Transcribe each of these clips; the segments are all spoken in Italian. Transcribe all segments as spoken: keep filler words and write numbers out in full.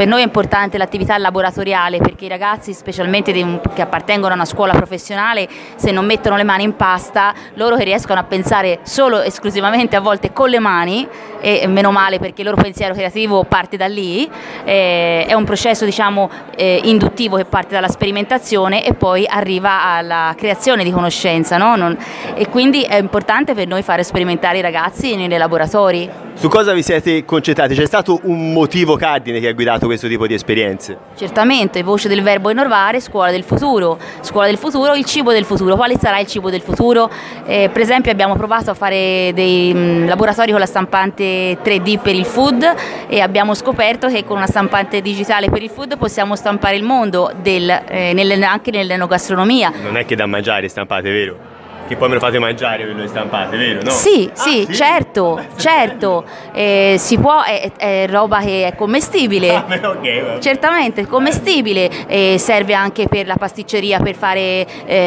per noi è importante l'attività laboratoriale, perché i ragazzi, specialmente di un, che appartengono a una scuola professionale, se non mettono le mani in pasta, loro che riescono a pensare solo esclusivamente a volte con le mani, e meno male perché il loro pensiero creativo parte da lì, eh, è un processo diciamo eh, induttivo che parte dalla sperimentazione e poi arriva alla creazione di conoscenza, no? Non, e quindi è importante per noi fare sperimentare i ragazzi nei laboratori. Su cosa vi siete concentrati? C'è stato un motivo cardine che ha guidato questo tipo di esperienze? Certamente, voce del verbo innovare, scuola del futuro, scuola del futuro, il cibo del futuro. Quale sarà il cibo del futuro? Eh, per esempio abbiamo provato a fare dei mh, laboratori con la stampante tre D per il food e abbiamo scoperto che con una stampante digitale per il food possiamo stampare il mondo del, eh, nelle, anche nell'enogastronomia. Non è che da mangiare stampate, vero? Che poi me lo fate mangiare quello stampate, vero? No? Sì, ah, sì, sì, certo, certo, eh, si può, è, è roba che è commestibile, ah, okay, certamente è commestibile, eh, serve anche per la pasticceria per fare,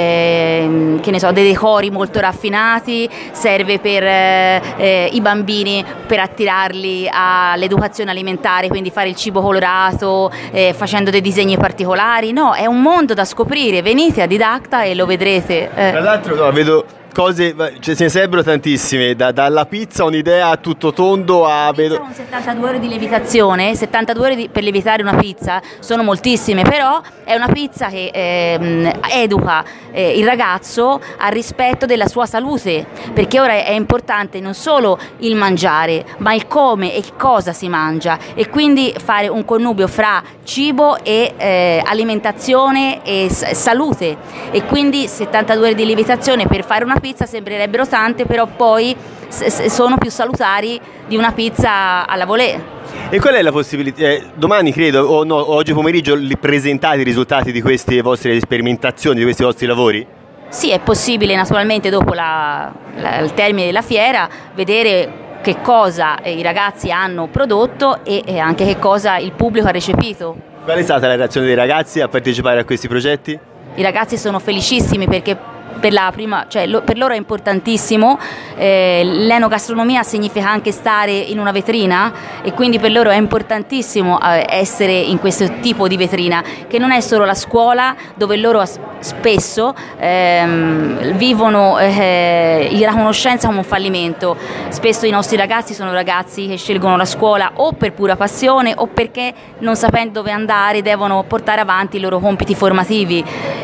eh, che ne so, dei decori molto raffinati, serve per eh, i bambini per attirarli all'educazione alimentare, quindi fare il cibo colorato, eh, facendo dei disegni particolari, no, è un mondo da scoprire, venite a Didacta e lo vedrete. Eh. Tra l'altro no, vedo cose, cioè, ce ne sarebbero tantissime, da, dalla pizza un'idea a tutto tondo a... Vedo... Sono settantadue ore di lievitazione, settantadue ore di, per lievitare una pizza, sono moltissime, però è una pizza che eh, educa eh, il ragazzo al rispetto della sua salute, perché ora è importante non solo il mangiare, ma il come e il cosa si mangia, e quindi fare un connubio fra cibo e eh, alimentazione e s- salute, e quindi settantadue ore di lievitazione per fare una pizza sembrerebbero tante, però poi s- sono più salutari di una pizza alla volée. E qual è la possibilità? Eh, domani credo, o no, oggi pomeriggio li presentate i risultati di queste vostre sperimentazioni, di questi vostri lavori? Sì, è possibile naturalmente dopo la, la, il termine della fiera vedere che cosa i ragazzi hanno prodotto e, e anche che cosa il pubblico ha recepito. Qual è stata la reazione dei ragazzi a partecipare a questi progetti? I ragazzi sono felicissimi perché per la prima, cioè lo, per loro è importantissimo, eh, l'enogastronomia significa anche stare in una vetrina, e quindi per loro è importantissimo eh, essere in questo tipo di vetrina, che non è solo la scuola dove loro spesso ehm, vivono eh, la conoscenza come un fallimento. Spesso i nostri ragazzi sono ragazzi che scelgono la scuola o per pura passione o perché, non sapendo dove andare, devono portare avanti i loro compiti formativi,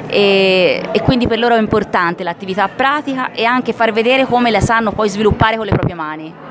e, e quindi per loro è importante l'attività pratica e anche far vedere come la sanno poi sviluppare con le proprie mani.